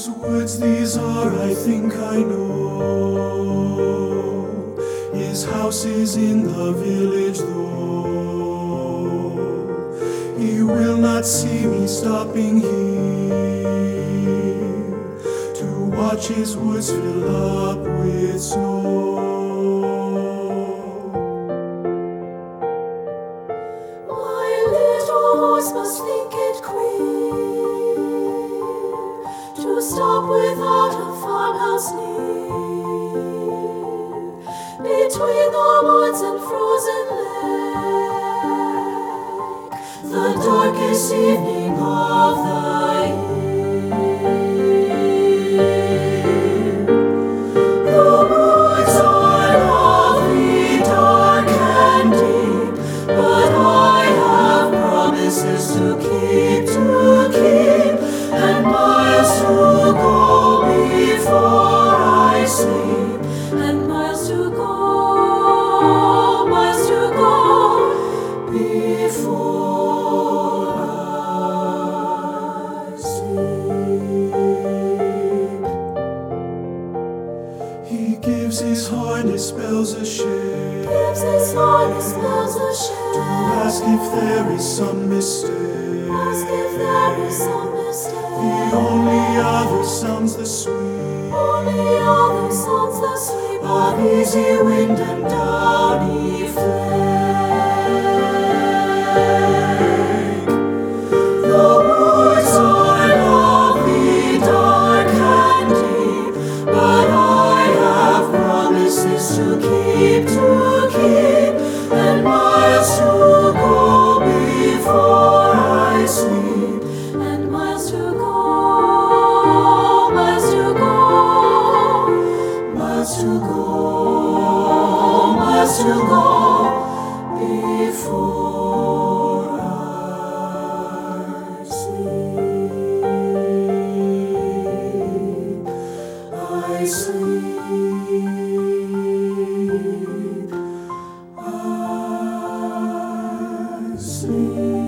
Whose words these are, I think I know. His house is in the village, though he will not see me stopping here to watch his woods fill up with snow. My little horse must think it queer to stop without a farmhouse near, between the woods and frozen lake, the darkest evening of the year. The woods are lovely, dark and deep, but I have promises to keep, and miles to go before I sleep, and miles to go before I sleep. He gives his harness bells a shake to ask if there is some mistake. The only other sounds the sweet of easy wind and downy flake. The woods are lovely, dark and deep, but I have promises to keep, and miles to go before I sleep, and miles to go before I sleep. I sleep.